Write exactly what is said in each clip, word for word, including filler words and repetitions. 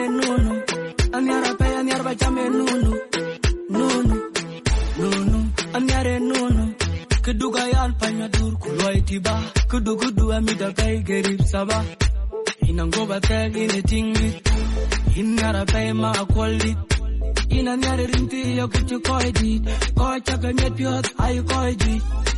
nunu. Amiara pe amiara chame nunu. Nunu. Nunu. Amiare nunu. Kuduga yan panyadur kuloi tiba. Kudu kudu amida pe gerib saba. Inangoba tag in a tingi. Inara pe ma quality. Ina nyare rinti yo kuchu koidi. Koi chaka nyet piot ayu koidi.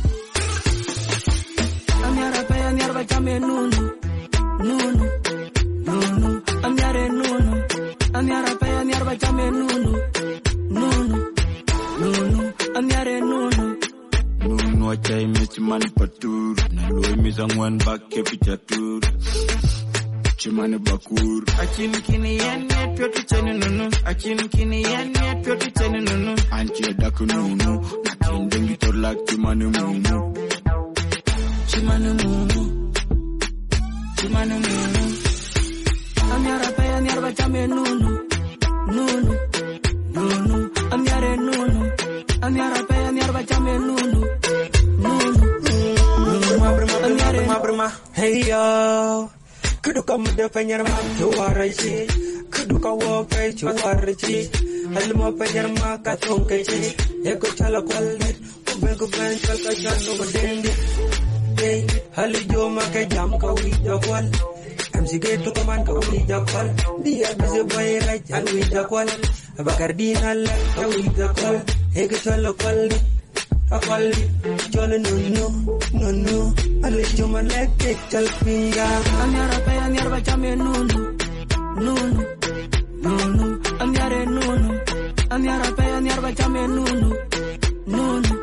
Amiara pe amiara chame nunu. Nunu. Nunu. Amiare nunu. Amiara pe amiara chame nunu. Nunu. Nunu. Amiare nunu. Nunu achai mechiman patur. Naloi mizangwan bakke pichatur. Chimane bakur. Achin kini yen net pyotu chene nunu. Achin kini yen net pyotu chene nunu. Anchi daku nunu. Nakin dengi torlak chimane mumu. Chimane mumu. Chimane mumu. Amiara pe amiara chame nunu. Nunu. Nunu. Amiare nunu. Amiara pe amiara chame nunu. Nunu. Amiare bruma. Hey yo. Kuduka muda penyar ma chuarachi. Kuduka wo pe chuarachi. Halmo penyar ma katong kechi. Eko chala kwalde. Kuben kuben chal ka chalo badende. Hey, hali jo ma ke jam ka wi jakwal. M C K to kaman ka wi jakwal. Dia bize boy right al wi jakwal. Bakar dinal ka wi jakwal. Eko chala kwalde. Akwalde. Cholo no no no no. Ali jo ma lek chal pinga. Amiara pe amiara chame nunu. Nunu. Nunu. Amiare nunu. Amiara pe amiara chame nunu. Nunu.